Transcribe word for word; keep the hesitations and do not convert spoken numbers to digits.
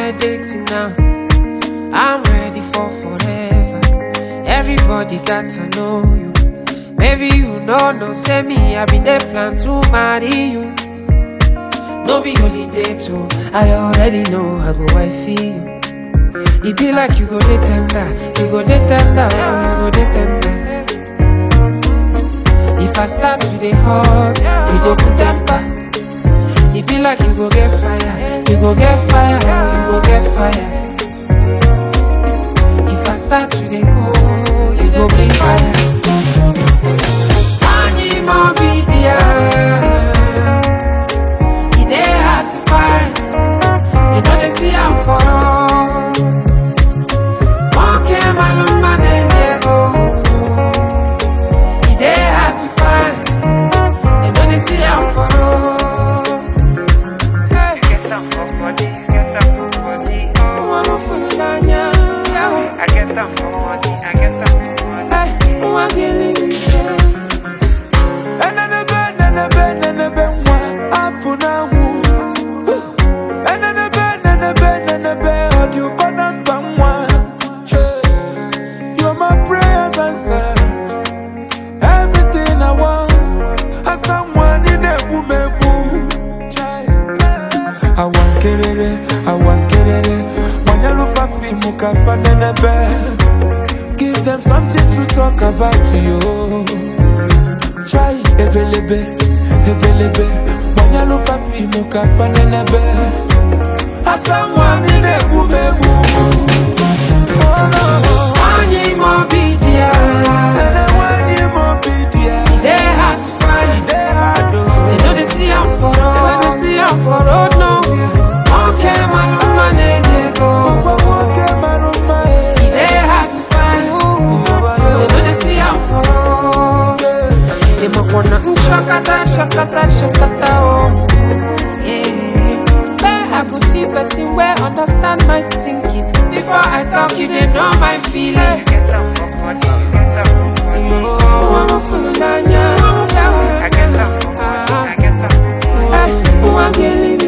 we're dating now. I'm ready for forever. Everybody got to know you. Maybe you know, no say me, I be there plan to marry you. No be holiday too, I already know I go wifey you. It be like you go dey tender, you go dey tender, you go dey tender. If I start with the hot, you go put temper. It be like you go get fire, you go get fire, you go get fire. If I start with the cold, you go bring fire. Animo be there. It dey hard to find. You know they see I'm for all. One came alone, man, and they go. It dey hard to find. You know they see I'm for all. Body, get up for body, oh. I'm for the I get up for body, I get up for body. Hey, who I can live with you? And then a bed, and a bed, and a bed, one up on a woo. And then a bed, and a bed, and a bed, how do you go down from one? You're my prayers answered. Everything I want, as someone in a woman boo. I want kerere, I want kerere. When you look at me, muka fanene be. Give them something to talk about you. Try ebelebe, ebelebe. When you look at me, muka fanene be. As someone in a woman, oh no. Anyi mo be there. And when you mo be there, They hard to find. they hard to. They know they see I'm for road. They know they see I'm for road nowhere. Okay, man, man, they go. They hard to find. They know they see I'm for road. They might wanna shakata, shakata, shakata, oh. Yeah. Where I could see person where understand my thinking. Before I talk, you they know my feeling. Get up for body, get up for body, Oh, I'm a fool, Nanya. I get up for body, I get up for body. Hey, who I can live